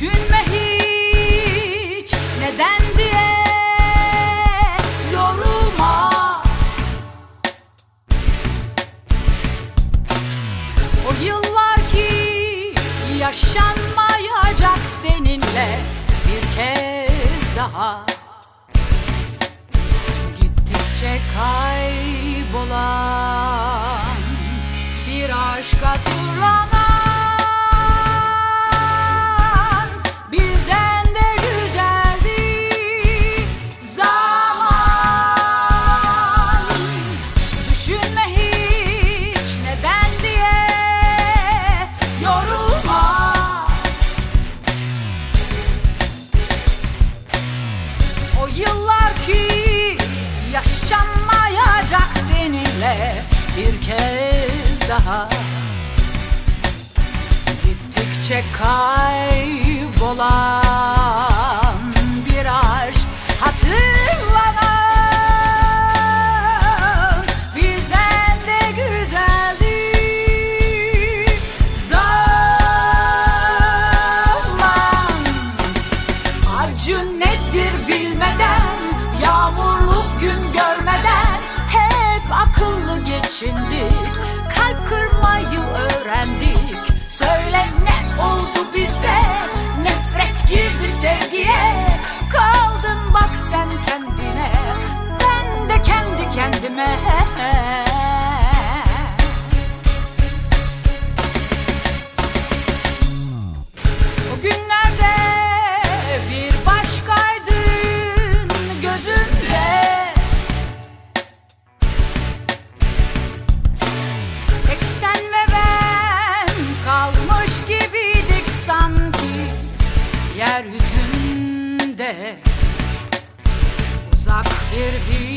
Düşünme hiç neden diye yorulma. O yıllar ki yaşanmayacak seninle bir kez daha. Gittikçe kaybolan bir aşk hatırlanan, bizden de güzeldi zaman. Düşünme hiç neden diye yorulma. O yıllar ki yaşanmayacak seninle bir kez daha. Gittikçe kaybolan bir aşk hatırlanan, bizden de güzeldi zaman. Acı nedir bilmeden, yağmurlu gün görmeden hep akıllı geçindik, kalp kırmayı öğrendik. Söyle ne oldu bize, nefret girdi sevgiye. Kaldın bak sen kendine, ben de kendi kendime. O günlerde bir başkaydın gözümde. Tek sen ve ben kalmış gibiydik sanki yeryüzünde. Uzak bir